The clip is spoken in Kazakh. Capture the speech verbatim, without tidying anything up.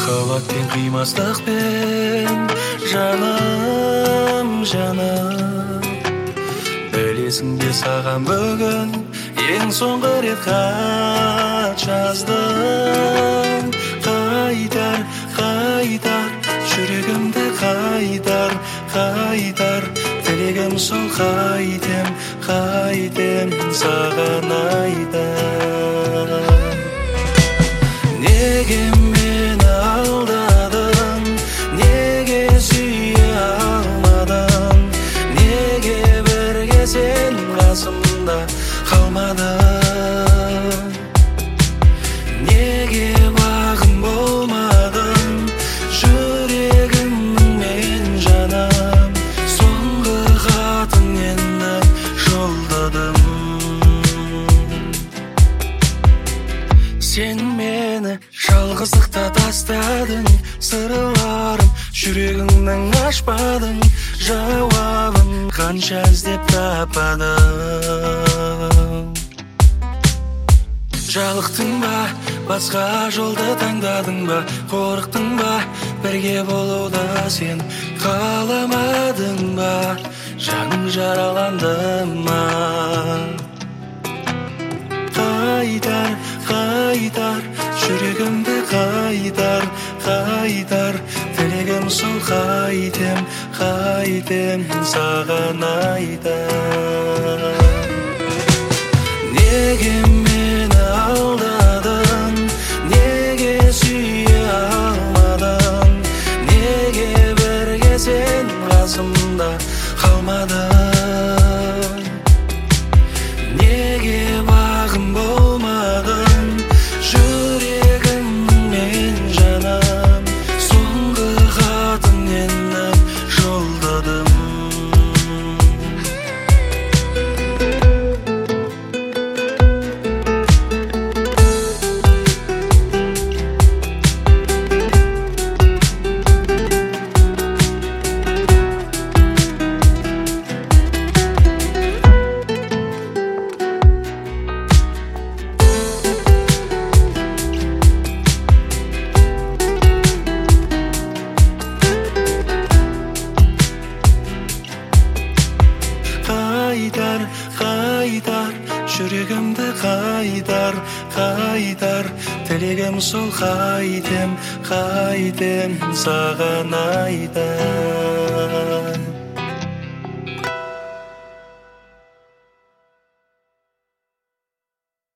махаббатпен қимастықпен жаным жаным, білесің бе саған бүгін ең соңғы рет хат жаздым. Қайтар, қайтар, жүрегімді қайтар, қайтар, тілегім сол қайтем, қайтем саған айтар. Неге мені алдадың, неге сүйе алмадың, неге бірге сен қасымда қалмадың, неге бағым болмадың жүрегімнің мен жаным, соңғы хатын енді жолдадым. Сен мені жалғыздықта тастадың, сырларым жүрегіңнің ашпадың, жауабын қанша іздеп таппадым. Жалықтың ба, басқа жолды таңдадың ба, қорықтың ба, бірге болуды сен қаламадың ба, жаның жараланды ма? Қайтар, қайтар, жүрегімді қайтар, қайтар, тілегім сол қайтем, қайтем саған айтар. Неге мені алдадың, неге сүйе алмадың, неге бірге сен қасымда қалмадың, неге бағым болмадың жүрегімнің мен жаным, соңғы хатын енді жолдадым. Қайтар, қайтар, жүрегімді қайтар, қайтар, тілегім сол қайтем, қайтем саған айтар.